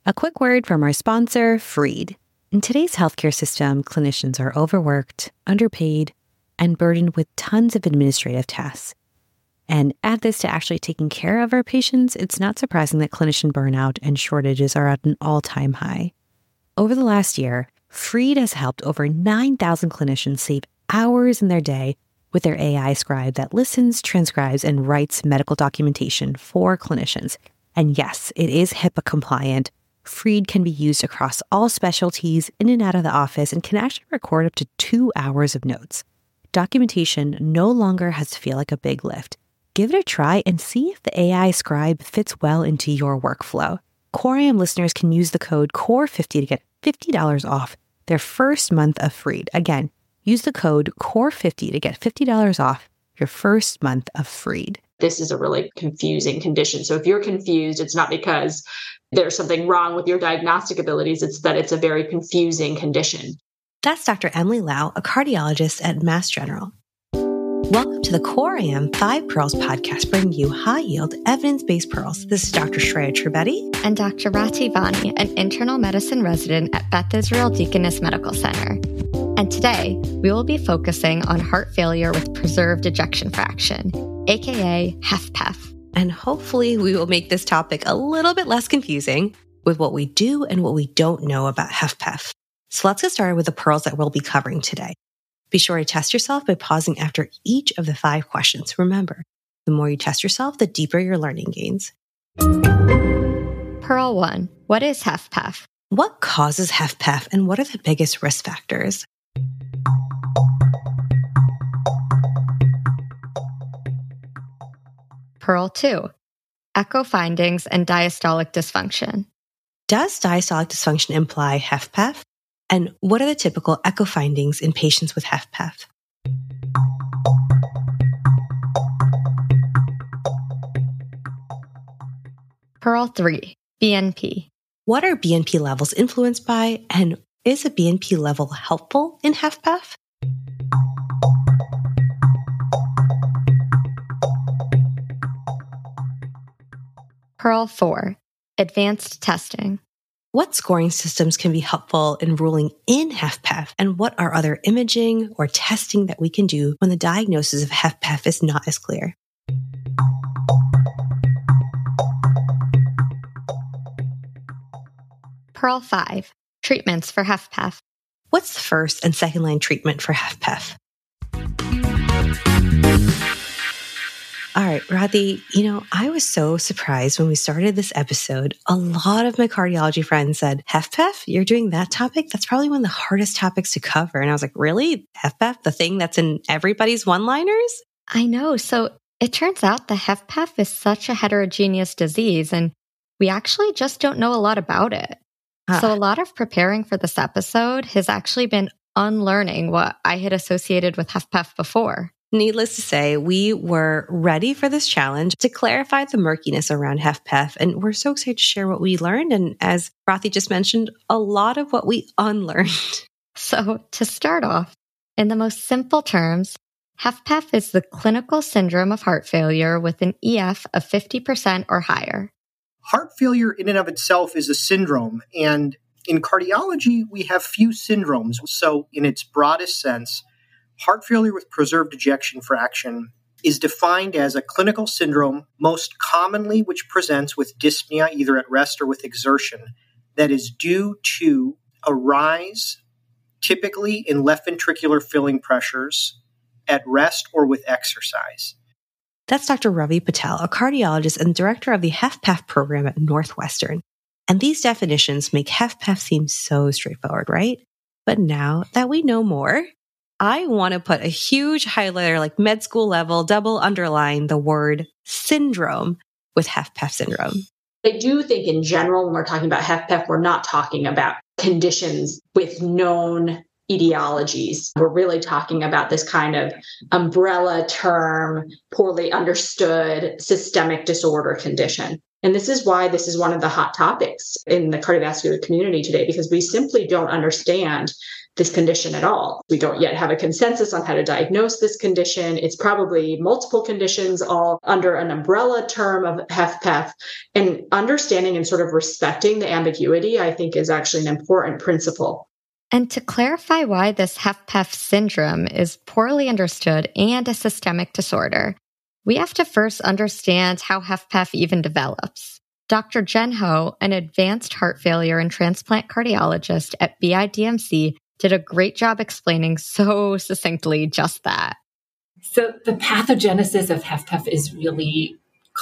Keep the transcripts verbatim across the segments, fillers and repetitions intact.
A quick word from our sponsor, Freed. In today's healthcare system, clinicians are overworked, underpaid, and burdened with tons of administrative tasks. And add this to actually taking care of our patients, it's not surprising that clinician burnout and shortages are at an all-time high. Over the last year, Freed has helped over nine thousand clinicians save hours in their day with their A I scribe that listens, transcribes, and writes medical documentation for clinicians. And yes, it is HIPAA compliant. Freed can be used across all specialties in and out of the office and can actually record up to two hours of notes. Documentation no longer has to feel like a big lift. Give it a try and see if the A I scribe fits well into your workflow. Core I M listeners can use the code C O R E fifty to get fifty dollars off their first month of Freed. Again, use the code C O R E fifty to get fifty dollars off your first month of Freed. This is a really confusing condition. So if you're confused, it's not because there's something wrong with your diagnostic abilities. It's that it's a very confusing condition. That's Doctor Emily Lau, a cardiologist at Mass General. Welcome to the Core I M Five Pearls podcast, bringing you high-yield, evidence-based pearls. This is Doctor Shreya Trivedi. And Doctor Rati Vani, an internal medicine resident at Beth Israel Deaconess Medical Center. And today, we will be focusing on heart failure with preserved ejection fraction, aka HFpEF. And hopefully we will make this topic a little bit less confusing with what we do and what we don't know about HFpEF. So let's get started with the pearls that we'll be covering today. Be sure to test yourself by pausing after each of the five questions. Remember, the more you test yourself, the deeper your learning gains. Pearl one. What is HFpEF? What causes HFpEF and what are the biggest risk factors? Pearl two. Echo findings and diastolic dysfunction. Does diastolic dysfunction imply HFpEF? And what are the typical echo findings in patients with HFpEF? Pearl three. B N P. What are B N P levels influenced by, and is a B N P level helpful in HFpEF? Pearl four. Advanced testing. What scoring systems can be helpful in ruling in HFpEF, and what are other imaging or testing that we can do when the diagnosis of HFpEF is not as clear? Pearl five. Treatments for HFpEF. What's the first and second line treatment for HFpEF? All right, Rati, you know, I was so surprised when we started this episode. A lot of my cardiology friends said, HFpEF, you're doing that topic? That's probably one of the hardest topics to cover. And I was like, really? HFpEF, the thing that's in everybody's one-liners? I know. So it turns out the HFpEF is such a heterogeneous disease, and we actually just don't know a lot about it. Huh. So a lot of preparing for this episode has actually been unlearning what I had associated with HFpEF before. Needless to say, we were ready for this challenge to clarify the murkiness around HFpEF, and we're so excited to share what we learned. And as Rati just mentioned, a lot of what we unlearned. So to start off, in the most simple terms, HFpEF is the clinical syndrome of heart failure with an E F of fifty percent or higher. Heart failure in and of itself is a syndrome, and in cardiology, we have few syndromes. So in its broadest sense, heart failure with preserved ejection fraction is defined as a clinical syndrome, most commonly which presents with dyspnea either at rest or with exertion, that is due to a rise, typically in left ventricular filling pressures, at rest or with exercise. That's Doctor Ravi Patel, a cardiologist and director of the HFpEF program at Northwestern. And these definitions make HFpEF seem so straightforward, right? But now that we know more, I want to put a huge highlighter, like med school level, double underline the word syndrome with HFpEF syndrome. I do think in general, when we're talking about HFpEF, we're not talking about conditions with known etiologies. We're really talking about this kind of umbrella term, poorly understood systemic disorder condition. And this is why this is one of the hot topics in the cardiovascular community today, because we simply don't understand this condition at all. We don't yet have a consensus on how to diagnose this condition. It's probably multiple conditions all under an umbrella term of HFpEF. And understanding and sort of respecting the ambiguity, I think, is actually an important principle. And to clarify why this HFpEF syndrome is poorly understood and a systemic disorder, we have to first understand how HFpEF even develops. Doctor Jen Ho, an advanced heart failure and transplant cardiologist at B I D M C, did a great job explaining so succinctly just that. So the pathogenesis of HFpEF is really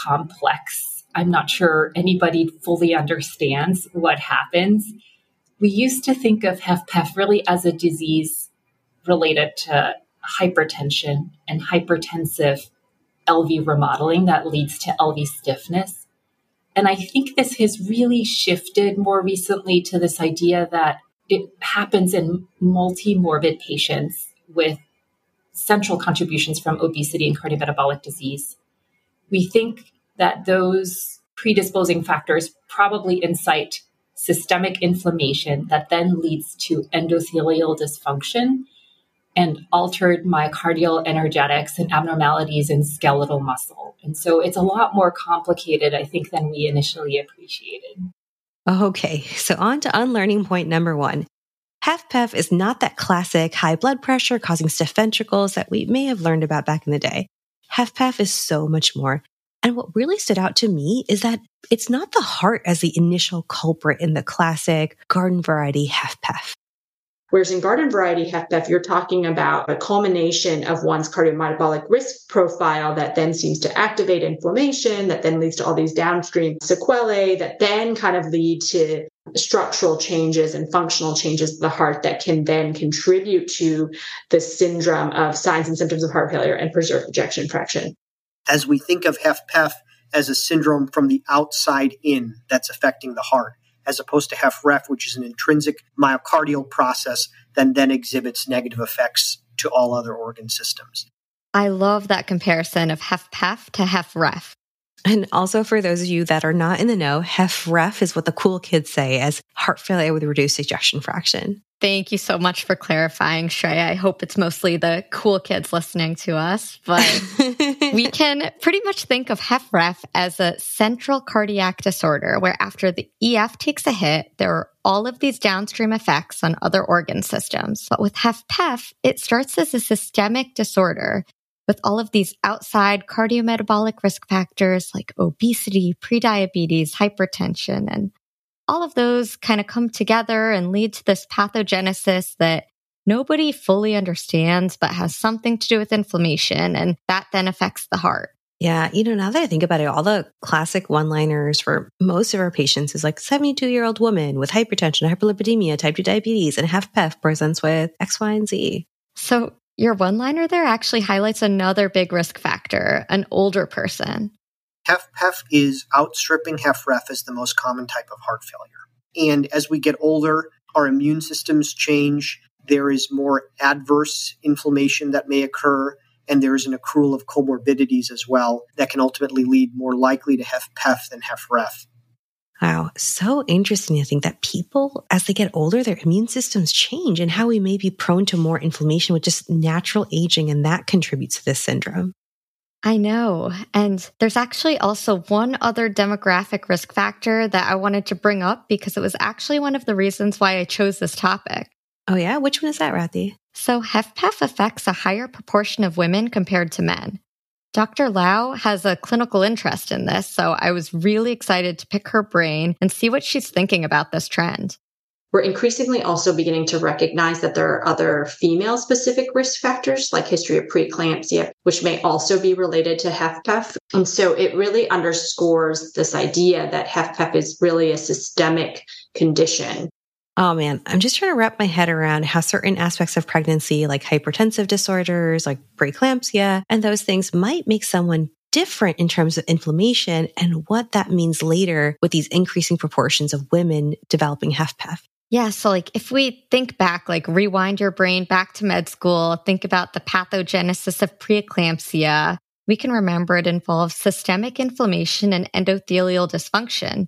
complex. I'm not sure anybody fully understands what happens. We used to think of HFpEF really as a disease related to hypertension and hypertensive L V remodeling that leads to L V stiffness. And I think this has really shifted more recently to this idea that it happens in multi-morbid patients with central contributions from obesity and cardiometabolic disease. We think that those predisposing factors probably incite systemic inflammation that then leads to endothelial dysfunction and altered myocardial energetics and abnormalities in skeletal muscle. And so it's a lot more complicated, I think, than we initially appreciated. Okay, so on to unlearning point number one. HFpEF is not that classic high blood pressure causing stiff ventricles that we may have learned about back in the day. HFpEF is so much more. And what really stood out to me is that it's not the heart as the initial culprit in the classic garden variety HFpEF. Whereas in garden variety HFpEF, you're talking about a culmination of one's cardiometabolic risk profile that then seems to activate inflammation, that then leads to all these downstream sequelae that then kind of lead to structural changes and functional changes of the heart that can then contribute to the syndrome of signs and symptoms of heart failure and preserved ejection fraction. As we think of HFpEF as a syndrome from the outside in that's affecting the heart, as opposed to HFrEF, which is an intrinsic myocardial process that then exhibits negative effects to all other organ systems. I love that comparison of HFpEF to HFrEF. And also for those of you that are not in the know, HFrEF is what the cool kids say as heart failure with reduced ejection fraction. Thank you so much for clarifying, Shreya. I hope it's mostly the cool kids listening to us, but we can pretty much think of HFrEF as a central cardiac disorder where after the E F takes a hit, there are all of these downstream effects on other organ systems. But with HFpEF, it starts as a systemic disorder with all of these outside cardiometabolic risk factors like obesity, prediabetes, hypertension, and all of those kind of come together and lead to this pathogenesis that nobody fully understands, but has something to do with inflammation. And that then affects the heart. Yeah. You know, now that I think about it, all the classic one-liners for most of our patients is like seventy-two-year-old woman with hypertension, hyperlipidemia, type two diabetes, and HFpEF presents with X, Y, and Z. So your one-liner there actually highlights another big risk factor, an older person. HFpEF is outstripping HFrEF as the most common type of heart failure. And as we get older, our immune systems change. There is more adverse inflammation that may occur, and there is an accrual of comorbidities as well that can ultimately lead more likely to HFpEF than HFrEF. Wow, so interesting to think that people, as they get older, their immune systems change and how we may be prone to more inflammation with just natural aging, and that contributes to this syndrome. I know. And there's actually also one other demographic risk factor that I wanted to bring up because it was actually one of the reasons why I chose this topic. Oh yeah? Which one is that, Rathi? So HFpEF affects a higher proportion of women compared to men. Doctor Lau has a clinical interest in this, so I was really excited to pick her brain and see what she's thinking about this trend. We're increasingly also beginning to recognize that there are other female-specific risk factors like history of preeclampsia, which may also be related to HFpEF. And so it really underscores this idea that HFpEF is really a systemic condition. Oh man, I'm just trying to wrap my head around how certain aspects of pregnancy, like hypertensive disorders, like preeclampsia, and those things might make someone different in terms of inflammation and what that means later with these increasing proportions of women developing HFpEF. Yeah, so like if we think back, like rewind your brain back to med school, think about the pathogenesis of preeclampsia, we can remember it involves systemic inflammation and endothelial dysfunction.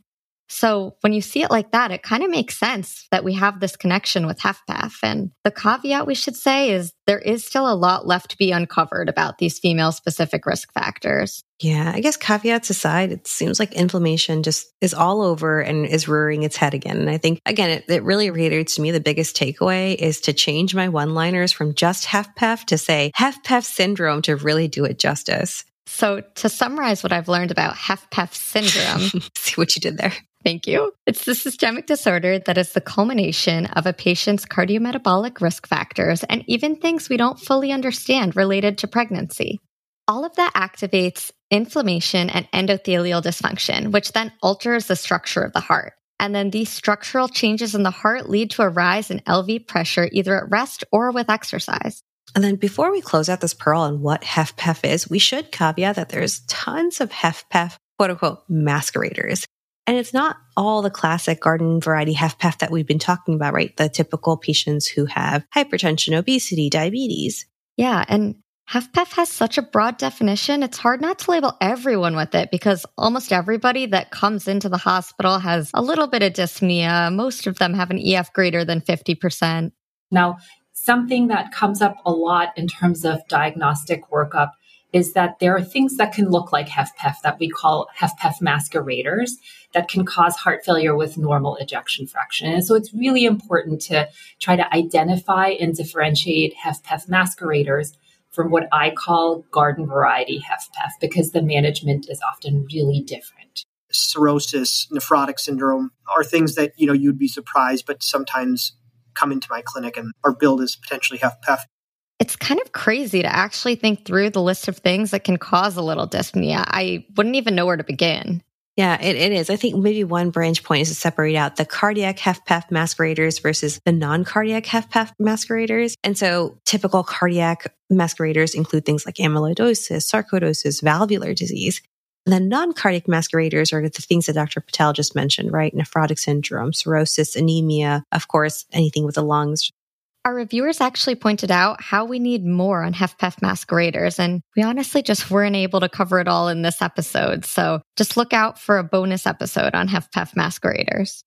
So when you see it like that, it kind of makes sense that we have this connection with HFpEF. And the caveat we should say is there is still a lot left to be uncovered about these female-specific risk factors. Yeah, I guess caveats aside, it seems like inflammation just is all over and is rearing its head again. And I think, again, it, it really reiterates to me the biggest takeaway is to change my one-liners from just HFpEF to say HFpEF syndrome to really do it justice. So to summarize what I've learned about HFpEF syndrome... See what you did there. Thank you. It's the systemic disorder that is the culmination of a patient's cardiometabolic risk factors and even things we don't fully understand related to pregnancy. All of that activates inflammation and endothelial dysfunction, which then alters the structure of the heart. And then these structural changes in the heart lead to a rise in L V pressure either at rest or with exercise. And then before we close out this pearl on what HFpEF is, we should caveat that there's tons of HFpEF, quote unquote, masqueraders. And it's not all the classic garden variety HFpEF that we've been talking about, right? The typical patients who have hypertension, obesity, diabetes. Yeah, and HFpEF has such a broad definition, it's hard not to label everyone with it because almost everybody that comes into the hospital has a little bit of dyspnea. Most of them have an E F greater than fifty percent. Now, something that comes up a lot in terms of diagnostic workup is that there are things that can look like HFpEF that we call HFpEF masqueraders that can cause heart failure with normal ejection fraction. And so it's really important to try to identify and differentiate HFpEF masqueraders from what I call garden variety HFpEF because the management is often really different. Cirrhosis, nephrotic syndrome are things that, you know, you'd be surprised, but sometimes come into my clinic and are billed as potentially HFpEF. It's kind of crazy to actually think through the list of things that can cause a little dyspnea. I wouldn't even know where to begin. Yeah, it, it is. I think maybe one branch point is to separate out the cardiac HFpEF masqueraders versus the non-cardiac HFpEF masqueraders. And so typical cardiac masqueraders include things like amyloidosis, sarcoidosis, valvular disease. And then non-cardiac masqueraders are the things that Doctor Patel just mentioned, right? Nephrotic syndrome, cirrhosis, anemia, of course, anything with the lungs. Our reviewers actually pointed out how we need more on HFpEF masqueraders, and we honestly just weren't able to cover it all in this episode. So just look out for a bonus episode on HFpEF masqueraders.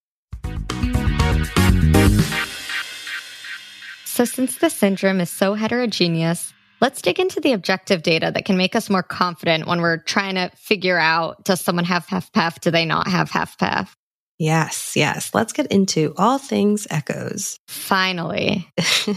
So since the syndrome is so heterogeneous, let's dig into the objective data that can make us more confident when we're trying to figure out, does someone have HFpEF? Do they not have HFpEF? Yes, yes. Let's get into all things echoes. Finally.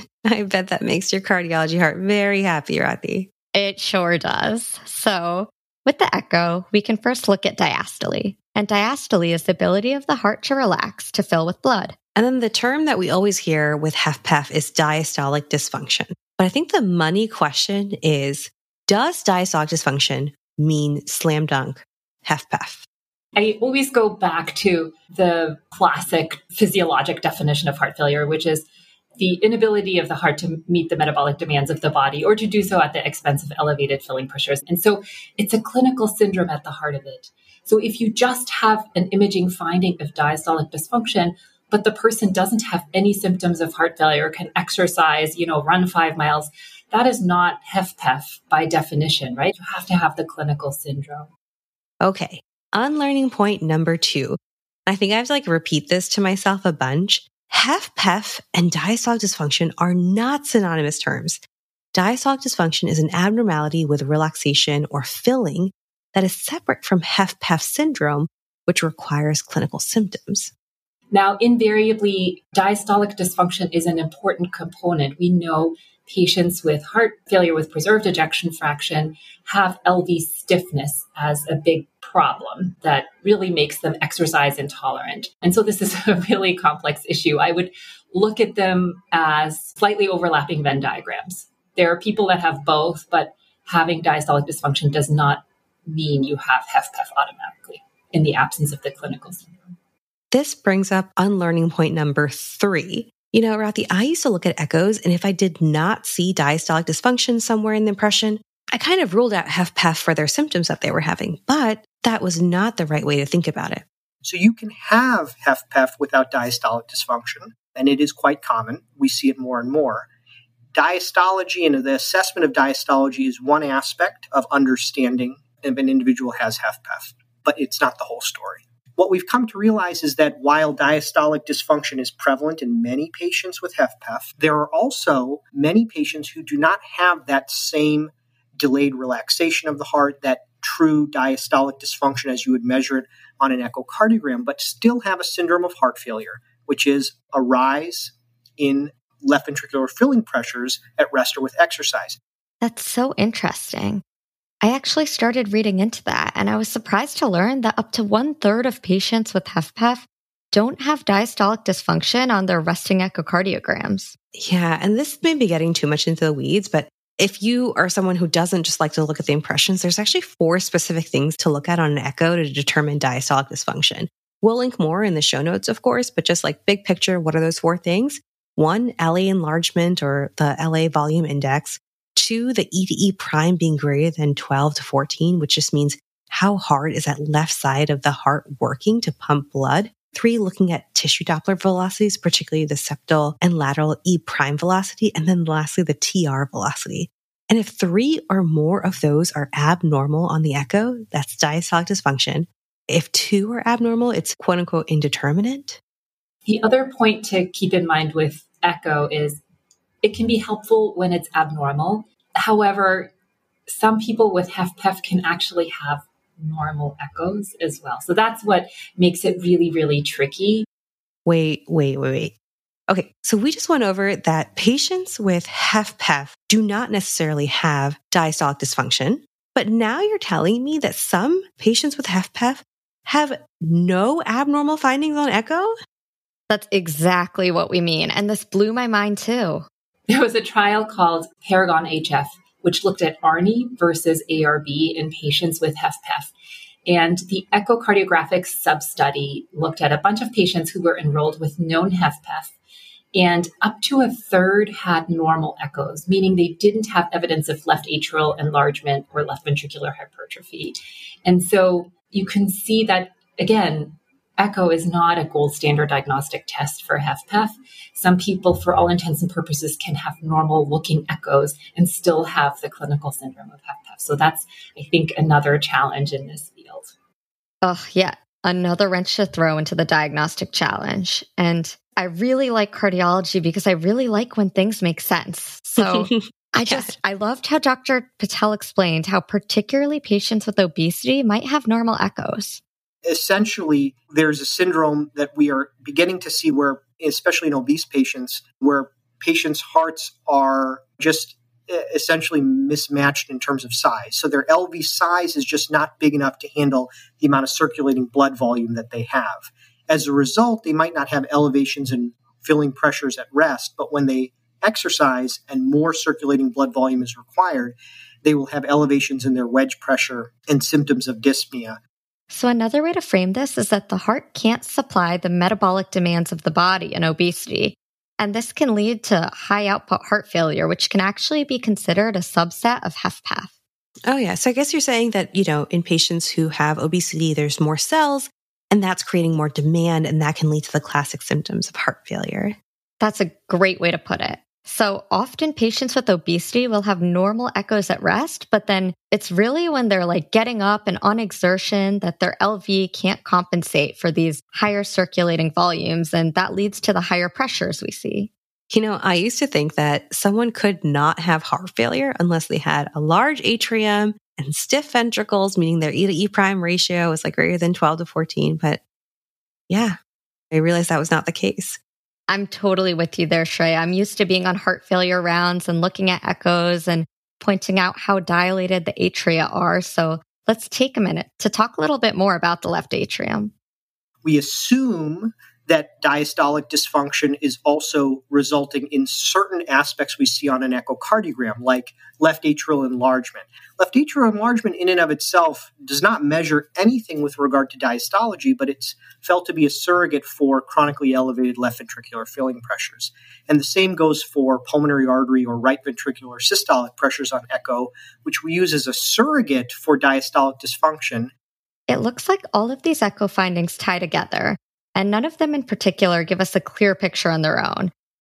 I bet that makes your cardiology heart very happy, Rathi. It sure does. So with the echo, we can first look at diastole. And diastole is the ability of the heart to relax, to fill with blood. And then the term that we always hear with HFpEF is diastolic dysfunction. But I think the money question is, does diastolic dysfunction mean slam dunk HFpEF? I always go back to the classic physiologic definition of heart failure, which is the inability of the heart to meet the metabolic demands of the body or to do so at the expense of elevated filling pressures. And so it's a clinical syndrome at the heart of it. So if you just have an imaging finding of diastolic dysfunction, but the person doesn't have any symptoms of heart failure, can exercise, you know, run five miles, that is not HFpEF by definition, right? You have to have the clinical syndrome. Okay. Unlearning point number two. I think I have to like repeat this to myself a bunch. HFpEF and diastolic dysfunction are not synonymous terms. Diastolic dysfunction is an abnormality with relaxation or filling that is separate from HFpEF syndrome, which requires clinical symptoms. Now, invariably, diastolic dysfunction is an important component. We know patients with heart failure with preserved ejection fraction have L V stiffness as a big problem that really makes them exercise intolerant. And so this is a really complex issue. I would look at them as slightly overlapping Venn diagrams. There are people that have both, but having diastolic dysfunction does not mean you have HFpEF automatically in the absence of the clinical syndrome. This brings up unlearning point number three. You know, Rathi, I used to look at echoes, and if I did not see diastolic dysfunction somewhere in the impression, I kind of ruled out HFpEF for their symptoms that they were having, but that was not the right way to think about it. So you can have HFpEF without diastolic dysfunction, and it is quite common. We see it more and more. diastology and the assessment of diastology is one aspect of understanding if an individual has HFpEF, but it's not the whole story. What we've come to realize is that while diastolic dysfunction is prevalent in many patients with HFpEF, there are also many patients who do not have that same delayed relaxation of the heart, that true diastolic dysfunction as you would measure it on an echocardiogram, but still have a syndrome of heart failure, which is a rise in left ventricular filling pressures at rest or with exercise. That's so interesting. I actually started reading into that, and I was surprised to learn that up to one third of patients with HFpEF don't have diastolic dysfunction on their resting echocardiograms. Yeah, and this may be getting too much into the weeds, but if you are someone who doesn't just like to look at the impressions, there's actually four specific things to look at on an echo to determine diastolic dysfunction. We'll link more in the show notes, of course, but just like big picture, what are those four things? One, L A enlargement or the L A volume index. Two, the E to E prime being greater than twelve to fourteen, which just means how hard is that left side of the heart working to pump blood. Three, looking at tissue Doppler velocities, particularly the septal and lateral E prime velocity. And then lastly, the T R velocity. And if three or more of those are abnormal on the echo, that's diastolic dysfunction. If two are abnormal, it's quote unquote indeterminate. The other point to keep in mind with echo is it can be helpful when it's abnormal. However, some people with HFpEF can actually have normal echoes as well. So that's what makes it really, really tricky. Wait, wait, wait, wait. Okay, so we just went over that patients with HFpEF do not necessarily have diastolic dysfunction, but now you're telling me that some patients with HFpEF have no abnormal findings on echo? That's exactly what we mean. And this blew my mind too. There was a trial called Paragon H F, which looked at A R N I versus A R B in patients with HFpEF. And the echocardiographic sub-study looked at a bunch of patients who were enrolled with known HFpEF, and up to a third had normal echoes, meaning they didn't have evidence of left atrial enlargement or left ventricular hypertrophy. And so you can see that, again, echo is not a gold standard diagnostic test for HFpEF. Some people, for all intents and purposes, can have normal looking echoes and still have the clinical syndrome of HFpEF. So that's, I think, another challenge in this field. Oh, yeah. Another wrench to throw into the diagnostic challenge. And I really like cardiology because I really like when things make sense. So I just, I loved how Doctor Patel explained how particularly patients with obesity might have normal echoos. Essentially, there's a syndrome that we are beginning to see where, especially in obese patients, where patients' hearts are just essentially mismatched in terms of size. So their L V size is just not big enough to handle the amount of circulating blood volume that they have. As a result, they might not have elevations in filling pressures at rest, but when they exercise and more circulating blood volume is required, they will have elevations in their wedge pressure and symptoms of dyspnea. So another way to frame this is that the heart can't supply the metabolic demands of the body in obesity. And this can lead to high output heart failure, which can actually be considered a subset of HFpEF. Oh, yeah. So I guess you're saying that, you know, in patients who have obesity, there's more cells and that's creating more demand, and that can lead to the classic symptoms of heart failure. That's a great way to put it. So often patients with obesity will have normal echoes at rest, but then it's really when they're like getting up and on exertion that their L V can't compensate for these higher circulating volumes, and that leads to the higher pressures we see. You know, I used to think that someone could not have heart failure unless they had a large atrium and stiff ventricles, meaning their E to E prime ratio was like greater than twelve to fourteen. But yeah, I realized that was not the case. I'm totally with you there, Shrey. I'm used to being on heart failure rounds and looking at echoes and pointing out how dilated the atria are. So let's take a minute to talk a little bit more about the left atrium. We assume that diastolic dysfunction is also resulting in certain aspects we see on an echocardiogram, like left atrial enlargement. Left atrial enlargement in and of itself does not measure anything with regard to diastology, but it's felt to be a surrogate for chronically elevated left ventricular filling pressures. And the same goes for pulmonary artery or right ventricular systolic pressures on echo, which we use as a surrogate for diastolic dysfunction. It looks like all of these echo findings tie together, and none of them in particular give us a clear picture on their own.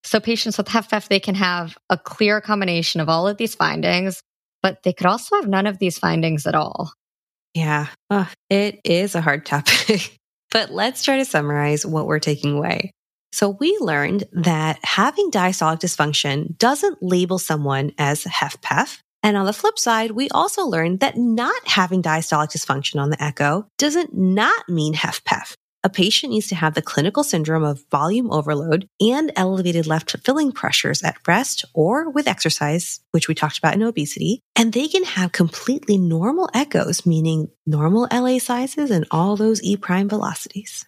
So patients with HFpEF, they can have a clear combination of all of these findings, but they could also have none of these findings at all. Yeah, oh, it is a hard topic. But let's try to summarize what we're taking away. So we learned that having diastolic dysfunction doesn't label someone as HFpEF. And on the flip side, we also learned that not having diastolic dysfunction on the echo doesn't not mean HFpEF. A patient needs to have the clinical syndrome of volume overload and elevated left filling pressures at rest or with exercise, which we talked about in obesity. And they can have completely normal echoes, meaning normal L A sizes and all those E prime velocities.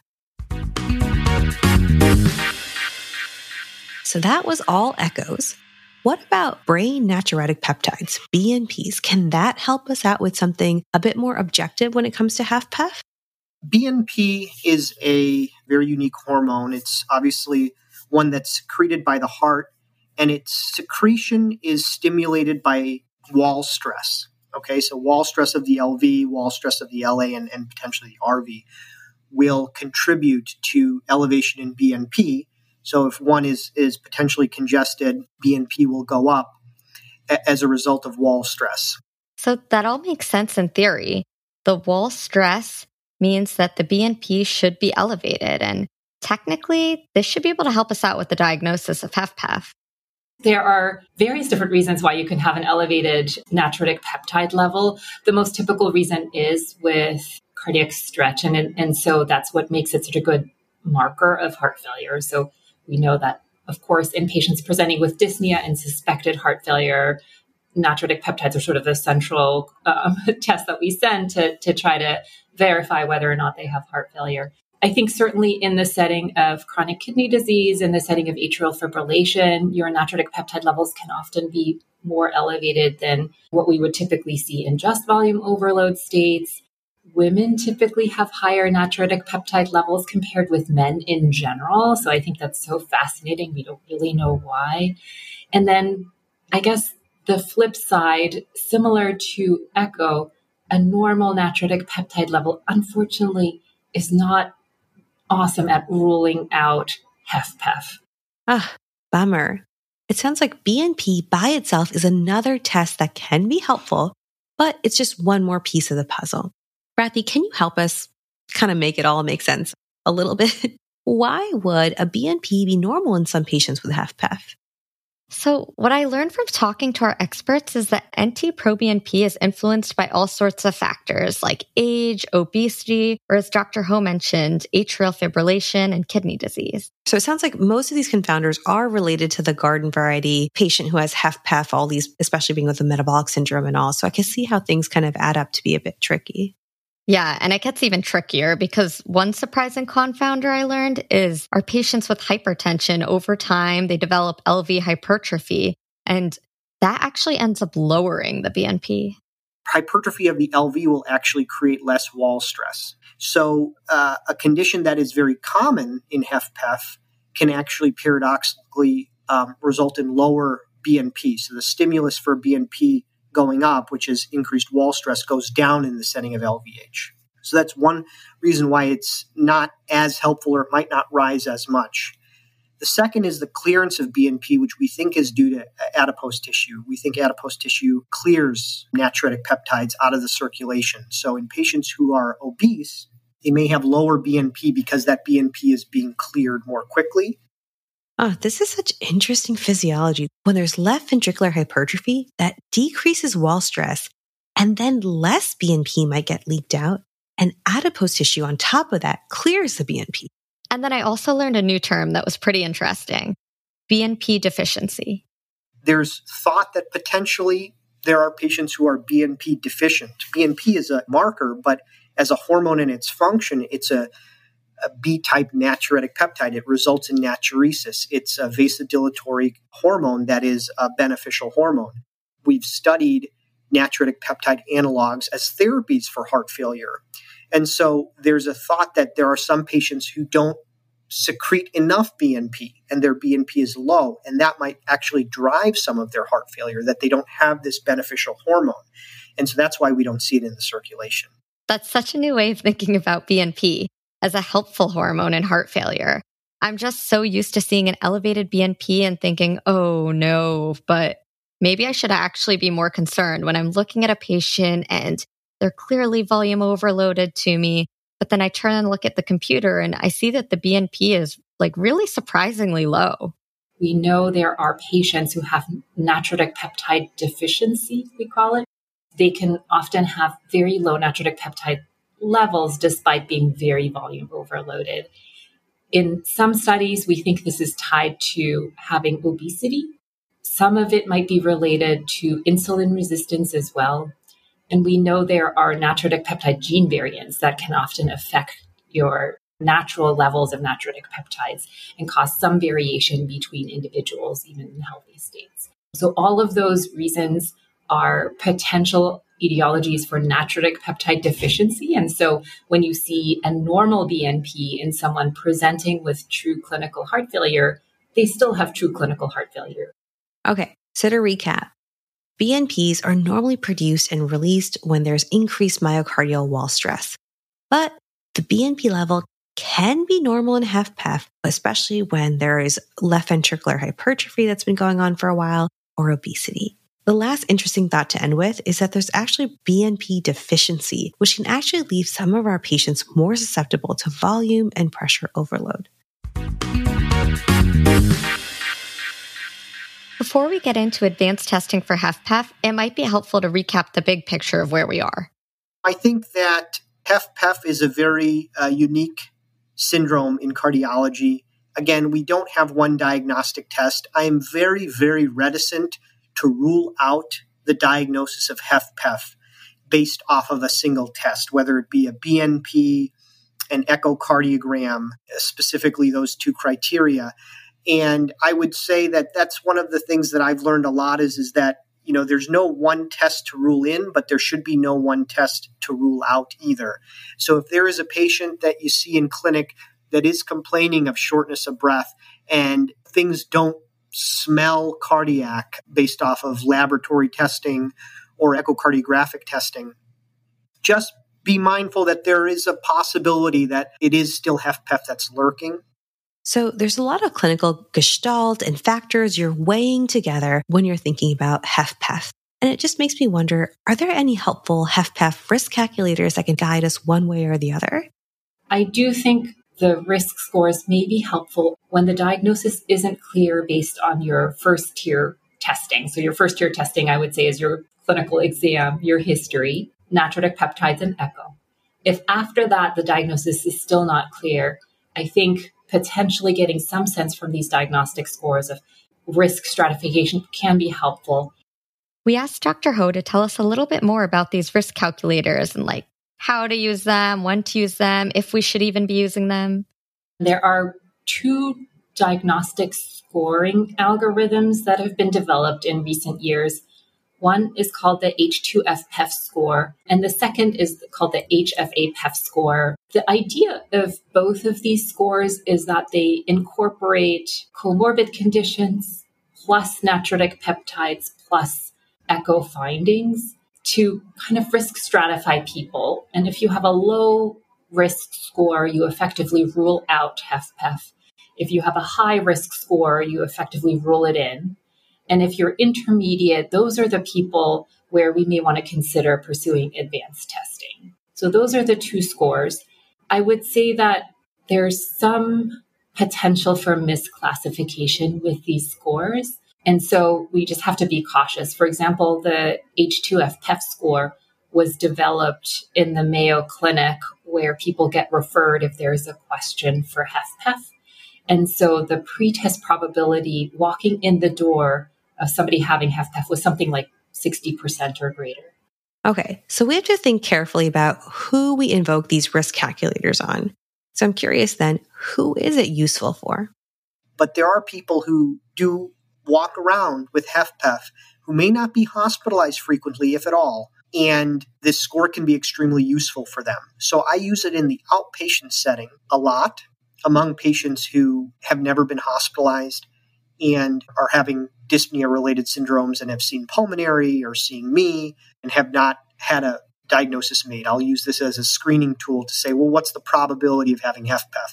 So that was all echoes. What about brain natriuretic peptides, B N Ps? Can that help us out with something a bit more objective when it comes to HFpEF? B N P is a very unique hormone. It's obviously one that's secreted by the heart, and its secretion is stimulated by wall stress. Okay, so wall stress of the L V, wall stress of the L A, and, and potentially the R V will contribute to elevation in B N P. So if one is, is potentially congested, B N P will go up a, as a result of wall stress. So that all makes sense in theory. The wall stress means that the B N P should be elevated, and technically, this should be able to help us out with the diagnosis of HFpEF. There are various different reasons why you can have an elevated natriuretic peptide level. The most typical reason is with cardiac stretch, and, and so that's what makes it such a good marker of heart failure. So we know that, of course, in patients presenting with dyspnea and suspected heart failure, natriuretic peptides are sort of the central um, test that we send to, to try to verify whether or not they have heart failure. I think certainly in the setting of chronic kidney disease, in the setting of atrial fibrillation, your natriuretic peptide levels can often be more elevated than what we would typically see in just volume overload states. Women typically have higher natriuretic peptide levels compared with men in general. So I think that's so fascinating. We don't really know why. And then I guess the flip side, similar to echo, a normal natriuretic peptide level, unfortunately, is not awesome at ruling out HFpEF. Ah, bummer. It sounds like B N P by itself is another test that can be helpful, but it's just one more piece of the puzzle. Brathy, can you help us kind of make it all make sense a little bit? Why would a B N P be normal in some patients with HFpEF? So what I learned from talking to our experts is that N T-proBNP is influenced by all sorts of factors like age, obesity, or as Doctor Ho mentioned, atrial fibrillation and kidney disease. So it sounds like most of these confounders are related to the garden variety patient who has HFpEF, all these, especially being with the metabolic syndrome and all. So I can see how things kind of add up to be a bit tricky. Yeah, and it gets even trickier because one surprising confounder I learned is our patients with hypertension over time, they develop L V hypertrophy, and that actually ends up lowering the B N P. Hypertrophy of the L V will actually create less wall stress. So uh, a condition that is very common in HFpEF can actually paradoxically um, result in lower B N P. So the stimulus for B N P going up, which is increased wall stress, goes down in the setting of L V H. So that's one reason why it's not as helpful, or it might not rise as much. The second is the clearance of B N P, which we think is due to adipose tissue. We think adipose tissue clears natriuretic peptides out of the circulation. So in patients who are obese, they may have lower B N P because that B N P is being cleared more quickly. Oh, this is such interesting physiology. When there's left ventricular hypertrophy, that decreases wall stress, and then less B N P might get leaked out, and adipose tissue on top of that clears the B N P. And then I also learned a new term that was pretty interesting, B N P deficiency. There's thought that potentially there are patients who are B N P deficient. B N P is a marker, but as a hormone in its function, it's a a B-type natriuretic peptide. It results in natriuresis. It's a vasodilatory hormone that is a beneficial hormone. We've studied natriuretic peptide analogs as therapies for heart failure. And so there's a thought that there are some patients who don't secrete enough B N P and their B N P is low, and that might actually drive some of their heart failure, that they don't have this beneficial hormone. And so that's why we don't see it in the circulation. That's such a new way of thinking about B N P as a helpful hormone in heart failure. I'm just so used to seeing an elevated B N P and thinking, oh no, but maybe I should actually be more concerned when I'm looking at a patient and they're clearly volume overloaded to me. But then I turn and look at the computer and I see that the B N P is like really surprisingly low. We know there are patients who have natriuretic peptide deficiency, we call it. They can often have very low natriuretic peptide levels despite being very volume overloaded. In some studies, we think this is tied to having obesity. Some of it might be related to insulin resistance as well. And we know there are natriuretic peptide gene variants that can often affect your natural levels of natriuretic peptides and cause some variation between individuals, even in healthy states. So all of those reasons are potential etiologies for natriuretic peptide deficiency. And so when you see a normal B N P in someone presenting with true clinical heart failure, they still have true clinical heart failure. Okay, so to recap, B N Ps are normally produced and released when there's increased myocardial wall stress. But the B N P level can be normal in HFpEF, especially when there is left ventricular hypertrophy that's been going on for a while or obesity. The last interesting thought to end with is that there's actually B N P deficiency, which can actually leave some of our patients more susceptible to volume and pressure overload. Before we get into advanced testing for HFpEF, it might be helpful to recap the big picture of where we are. I think that HFpEF is a very uh, unique syndrome in cardiology. Again, we don't have one diagnostic test. I am very, very reticent to rule out the diagnosis of HFpEF based off of a single test, whether it be a B N P, an echocardiogram, specifically those two criteria. And I would say that that's one of the things that I've learned a lot is, is that, you know, there's no one test to rule in, but there should be no one test to rule out either. So if there is a patient that you see in clinic that is complaining of shortness of breath and things don't smell cardiac based off of laboratory testing or echocardiographic testing, just be mindful that there is a possibility that it is still HFpEF that's lurking. So there's a lot of clinical gestalt and factors you're weighing together when you're thinking about HFpEF. And it just makes me wonder, are there any helpful HFpEF risk calculators that can guide us one way or the other? I do think the risk scores may be helpful when the diagnosis isn't clear based on your first tier testing. So your first tier testing, I would say, is your clinical exam, your history, natriuretic peptides, and echo. If after that the diagnosis is still not clear, I think potentially getting some sense from these diagnostic scores of risk stratification can be helpful. We asked Doctor Ho to tell us a little bit more about these risk calculators and like how to use them, when to use them, if we should even be using them. There are two diagnostic scoring algorithms that have been developed in recent years. One is called the H two F P E F score, and the second is called the H F A P E F score. The idea of both of these scores is that they incorporate comorbid conditions plus natriuretic peptides plus echo findings to kind of risk stratify people. And if you have a low risk score, you effectively rule out HFpEF. If you have a high risk score, you effectively rule it in. And if you're intermediate, those are the people where we may want to consider pursuing advanced testing. So those are the two scores. I would say that there's some potential for misclassification with these scores. And so we just have to be cautious. For example, the H two F P E F score was developed in the Mayo Clinic where people get referred if there's a question for HFpEF. And so the pretest probability walking in the door of somebody having HFpEF was something like sixty percent or greater. Okay, so we have to think carefully about who we invoke these risk calculators on. So I'm curious then, who is it useful for? But there are people who do walk around with HFpEF who may not be hospitalized frequently, if at all, and this score can be extremely useful for them. So I use it in the outpatient setting a lot among patients who have never been hospitalized and are having dyspnea-related syndromes and have seen pulmonary or seeing me and have not had a diagnosis made. I'll use this as a screening tool to say, well, what's the probability of having HFpEF?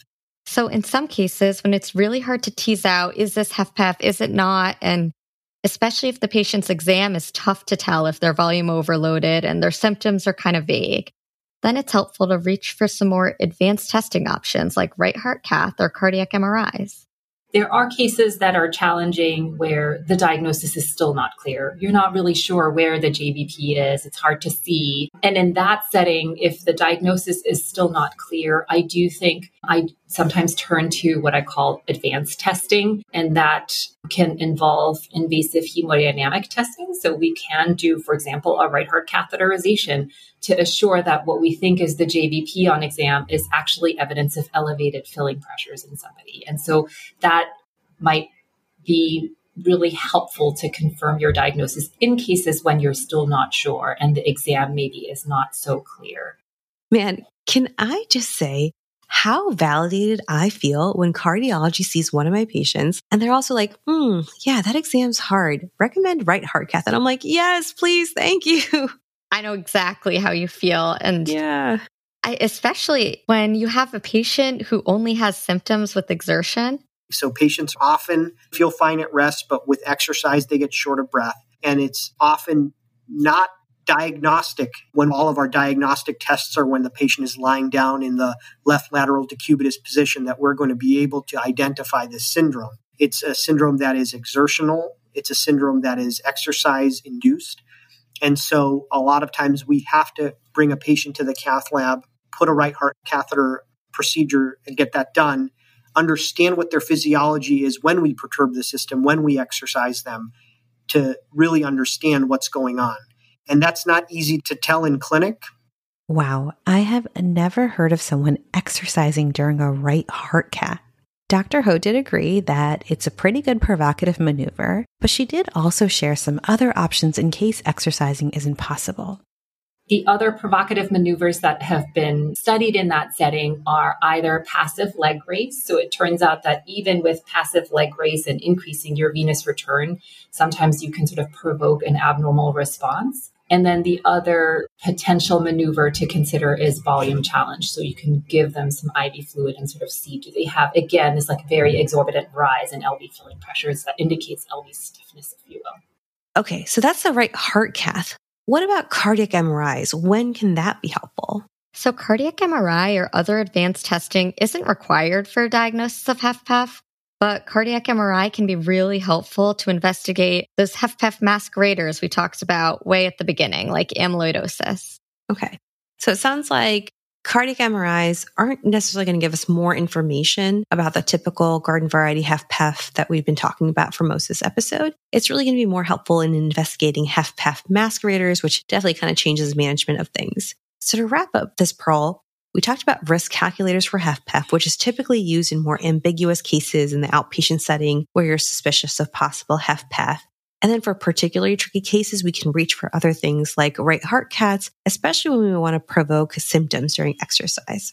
So in some cases, when it's really hard to tease out, is this HFpEF, is it not? And especially if the patient's exam is tough to tell if they're volume overloaded and their symptoms are kind of vague, then it's helpful to reach for some more advanced testing options like right heart cath or cardiac M R Is. There are cases that are challenging where the diagnosis is still not clear. You're not really sure where the J V P is. It's hard to see. And in that setting, if the diagnosis is still not clear, I do think I sometimes turn to what I call advanced testing, and that can involve invasive hemodynamic testing. So we can do, for example, a right heart catheterization to assure that what we think is the J V P on exam is actually evidence of elevated filling pressures in somebody. And so that might be really helpful to confirm your diagnosis in cases when you're still not sure and the exam maybe is not so clear. Man, can I just say how validated I feel when cardiology sees one of my patients and they're also like, hmm, yeah, that exam's hard. Recommend right heart cath. And I'm like, yes, please. Thank you. I know exactly how you feel. And yeah, I, especially when you have a patient who only has symptoms with exertion. So patients often feel fine at rest, but with exercise, they get short of breath. And it's often not diagnostic when all of our diagnostic tests are when the patient is lying down in the left lateral decubitus position that we're going to be able to identify this syndrome. It's a syndrome that is exertional. It's a syndrome that is exercise induced. And so a lot of times we have to bring a patient to the cath lab, put a right heart catheter procedure and get that done, understand what their physiology is when we perturb the system, when we exercise them, to really understand what's going on. And that's not easy to tell in clinic. Wow, I have never heard of someone exercising during a right heart cath. Doctor Ho did agree that it's a pretty good provocative maneuver, but she did also share some other options in case exercising isn't possible. The other provocative maneuvers that have been studied in that setting are either passive leg raise. So it turns out that even with passive leg raise and increasing your venous return, sometimes you can sort of provoke an abnormal response. And then the other potential maneuver to consider is volume challenge. So you can give them some I V fluid and sort of see, do they have, again, this like very exorbitant rise in L V filling pressures that indicates L V stiffness, if you will. Okay, so that's the right heart cath. What about cardiac M R Is? When can that be helpful? So cardiac M R I or other advanced testing isn't required for a diagnosis of HFpEF, but cardiac M R I can be really helpful to investigate those HFpEF masqueraders we talked about way at the beginning, like amyloidosis. Okay, so it sounds like cardiac M R Is aren't necessarily going to give us more information about the typical garden variety HFpEF that we've been talking about for most of this episode. It's really going to be more helpful in investigating HFpEF masqueraders, which definitely kind of changes management of things. So to wrap up this, Pearl, we talked about risk calculators for HFpEF, which is typically used in more ambiguous cases in the outpatient setting where you're suspicious of possible HFpEF. And then for particularly tricky cases, we can reach for other things like right heart caths, especially when we want to provoke symptoms during exercise.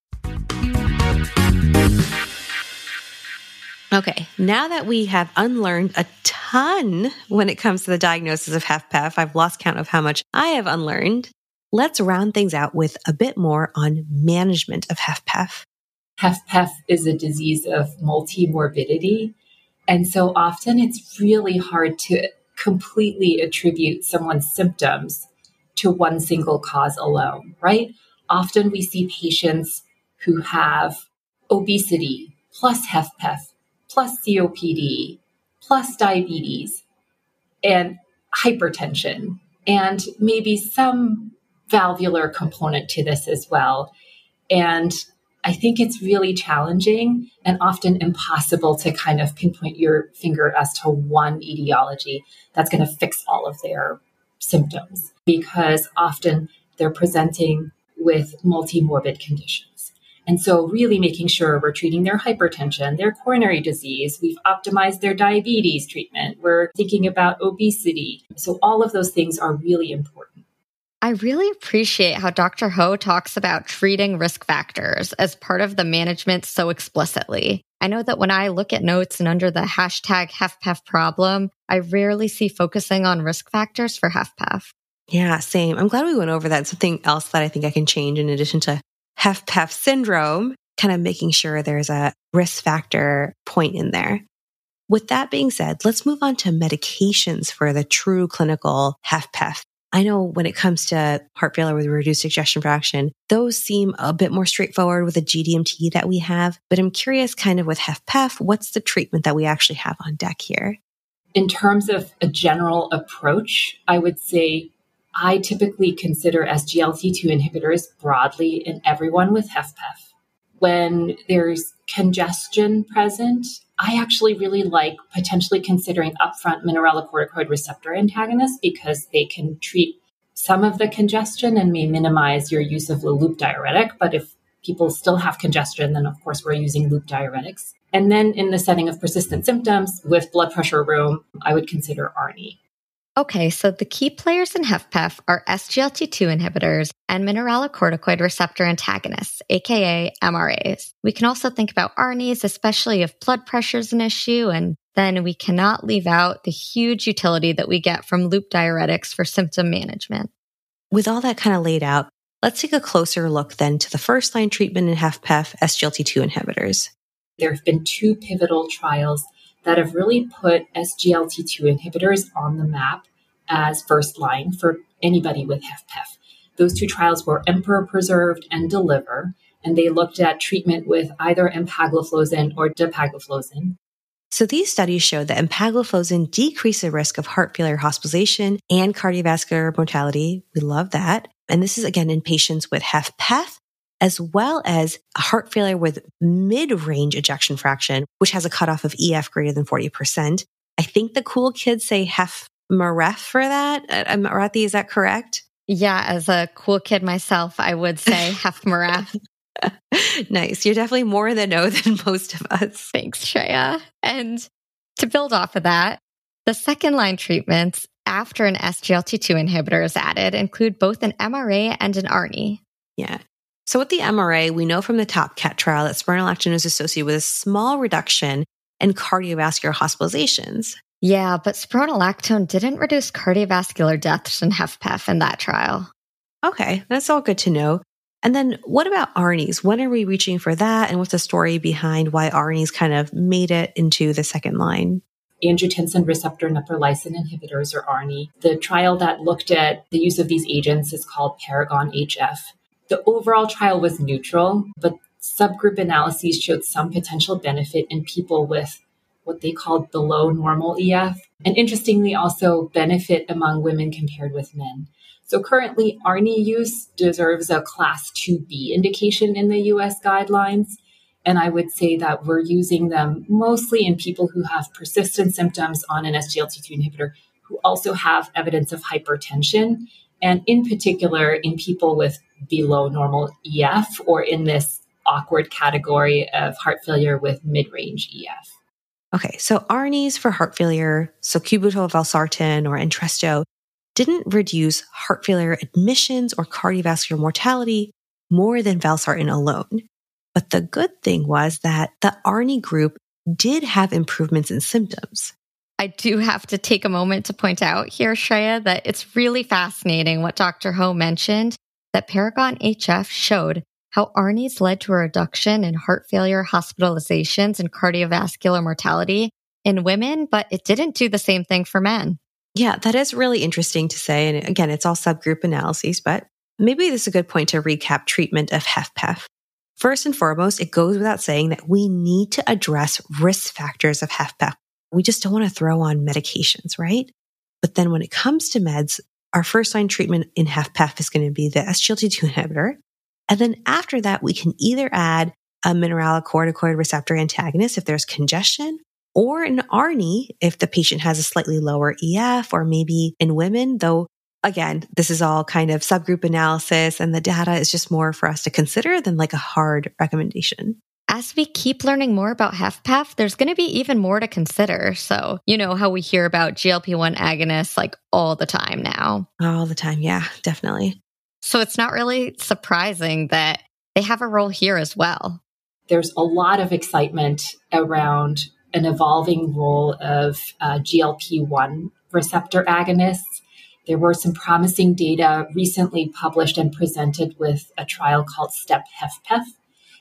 Okay, now that we have unlearned a ton when it comes to the diagnosis of HFpEF, I've lost count of how much I have unlearned. Let's round things out with a bit more on management of HFpEF. HFpEF is a disease of multimorbidity. And so often it's really hard to completely attribute someone's symptoms to one single cause alone, right? Often we see patients who have obesity plus HFpEF plus C O P D plus diabetes and hypertension and maybe some valvular component to this as well. And I think it's really challenging and often impossible to kind of pinpoint your finger as to one etiology that's going to fix all of their symptoms, because often they're presenting with multimorbid conditions. And so really making sure we're treating their hypertension, their coronary disease, we've optimized their diabetes treatment, we're thinking about obesity. So all of those things are really important. I really appreciate how Doctor Ho talks about treating risk factors as part of the management so explicitly. I know that when I look at notes and under the hashtag HFpEF problem, I rarely see focusing on risk factors for HFpEF. Yeah, same. I'm glad we went over that. Something else that I think I can change in addition to HFpEF syndrome kind of making sure there's a risk factor point in there. With that being said, let's move on to medications for the true clinical HFpEF. I know when it comes to heart failure with reduced ejection fraction, those seem a bit more straightforward with the G D M T that we have. But I'm curious kind of with HFpEF, what's the treatment that we actually have on deck here? In terms of a general approach, I would say I typically consider S G L T two inhibitors broadly in everyone with HFpEF. When there's congestion present, I actually really like potentially considering upfront mineralocorticoid receptor antagonists because they can treat some of the congestion and may minimize your use of the loop diuretic. But if people still have congestion, then of course we're using loop diuretics. And then in the setting of persistent symptoms with blood pressure room, I would consider A R N I. Okay, so the key players in HFpEF are S G L T two inhibitors and mineralocorticoid receptor antagonists, aka M R As. We can also think about A R N Is, especially if blood pressure is an issue, and then we cannot leave out the huge utility that we get from loop diuretics for symptom management. With all that kind of laid out, let's take a closer look then to the first line treatment in HFpEF, S G L T two inhibitors. There have been two pivotal trials that have really put S G L T two inhibitors on the map as first line for anybody with HFpEF. Those two trials were Emperor Preserved and Deliver, and they looked at treatment with either empagliflozin or dapagliflozin. So these studies showed that empagliflozin decreased the risk of heart failure hospitalization and cardiovascular mortality. We love that. And this is again in patients with HFpEF, as well as heart failure with mid-range ejection fraction, which has a cutoff of E F greater than forty percent. I think the cool kids say HFmarEF for that. Um, Arathi, is that correct? Yeah, as a cool kid myself, I would say HFmarEF. Nice. You're definitely more in the know than most of us. Thanks, Shreya. And to build off of that, the second line treatments after an S G L T two inhibitor is added include both an M R A and an A R N I. Yeah. So with the M R A, we know from the TOPCAT trial that spironolactone is associated with a small reduction in cardiovascular hospitalizations. Yeah, but spironolactone didn't reduce cardiovascular deaths in HFpEF in that trial. Okay, that's all good to know. And then what about A R N Is? When are we reaching for that? And what's the story behind why A R N Is kind of made it into the second line? Angiotensin receptor neprilysin inhibitors, or A R N I. The trial that looked at the use of these agents is called Paragon H F. The overall trial was neutral, but subgroup analyses showed some potential benefit in people with what they called below normal E F, and interestingly also benefit among women compared with men. So currently, A R N I use deserves a class two B indication in the U S guidelines, and I would say that we're using them mostly in people who have persistent symptoms on an S G L T two inhibitor who also have evidence of hypertension, and in particular in people with below normal E F or in this awkward category of heart failure with mid-range E F. Okay, so A R N Is for heart failure, sacubitril valsartan or Entresto, didn't reduce heart failure admissions or cardiovascular mortality more than valsartan alone. But the good thing was that the A R N I group did have improvements in symptoms. I do have to take a moment to point out here, Shreya, that it's really fascinating what Doctor Ho mentioned, that Paragon H F showed how A R N Is led to a reduction in heart failure hospitalizations and cardiovascular mortality in women, but it didn't do the same thing for men. Yeah, that is really interesting to say. And again, it's all subgroup analyses, but maybe this is a good point to recap treatment of HFpEF. First and foremost, it goes without saying that we need to address risk factors of HFpEF. We just don't want to throw on medications, right? But then when it comes to meds, our first line treatment in HFpEF is going to be the S G L T two inhibitor. And then after that, we can either add a mineralocorticoid receptor antagonist if there's congestion, or an A R N I if the patient has a slightly lower E F, or maybe in women, though, again, this is all kind of subgroup analysis and the data is just more for us to consider than like a hard recommendation. As we keep learning more about HFpEF, there's going to be even more to consider. So, you know how we hear about G L P one agonists like all the time now. All the time. Yeah, definitely. So it's not really surprising that they have a role here as well. There's a lot of excitement around an evolving role of uh, G L P one receptor agonists. There were some promising data recently published and presented with a trial called STEP-HFpEF.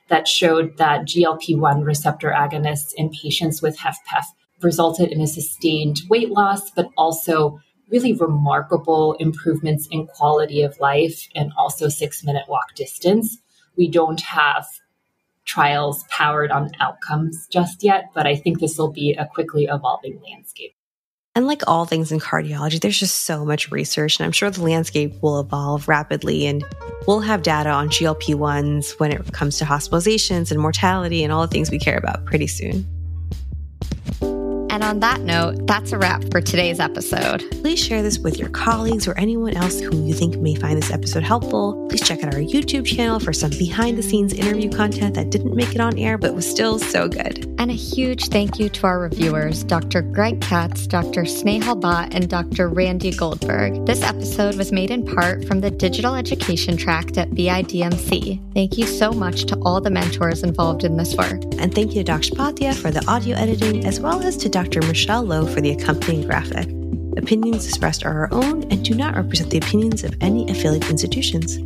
that showed that G L P one receptor agonists in patients with HFpEF resulted in a sustained weight loss, but also really remarkable improvements in quality of life and also six-minute walk distance. We don't have trials powered on outcomes just yet, but I think this will be a quickly evolving landscape. And like all things in cardiology, there's just so much research, and I'm sure the landscape will evolve rapidly, and we'll have data on G L P ones when it comes to hospitalizations and mortality and all the things we care about pretty soon. And on that note, that's a wrap for today's episode. Please share this with your colleagues or anyone else who you think may find this episode helpful. Please check out our YouTube channel for some behind-the-scenes interview content that didn't make it on air but was still so good. And a huge thank you to our reviewers, Doctor Greg Katz, Doctor Snehal Bhatt, and Doctor Randy Goldberg. This episode was made in part from the Digital Education Tract at B I D M C. Thank you so much to all the mentors involved in this work. And thank you to Doctor Bhatia for the audio editing, as well as to Doctor Michelle Lowe for the accompanying graphic. Opinions expressed are our own and do not represent the opinions of any affiliate institutions.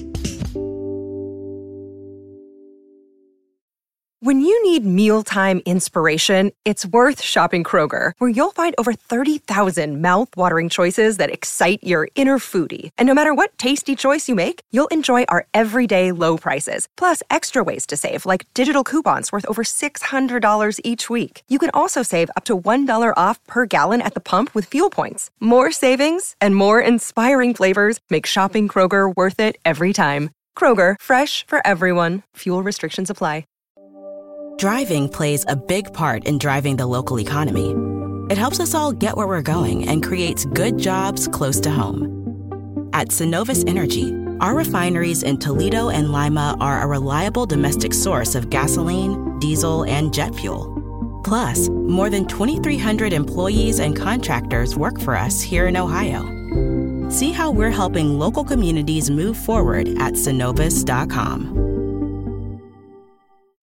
When you need mealtime inspiration, it's worth shopping Kroger, where you'll find over thirty thousand mouth-watering choices that excite your inner foodie. And no matter what tasty choice you make, you'll enjoy our everyday low prices, plus extra ways to save, like digital coupons worth over six hundred dollars each week. You can also save up to one dollar off per gallon at the pump with fuel points. More savings and more inspiring flavors make shopping Kroger worth it every time. Kroger, fresh for everyone. Fuel restrictions apply. Driving plays a big part in driving the local economy. It helps us all get where we're going and creates good jobs close to home. At Synovus Energy, our refineries in Toledo and Lima are a reliable domestic source of gasoline, diesel, and jet fuel. Plus, more than twenty-three hundred employees and contractors work for us here in Ohio. See how we're helping local communities move forward at synovus dot com.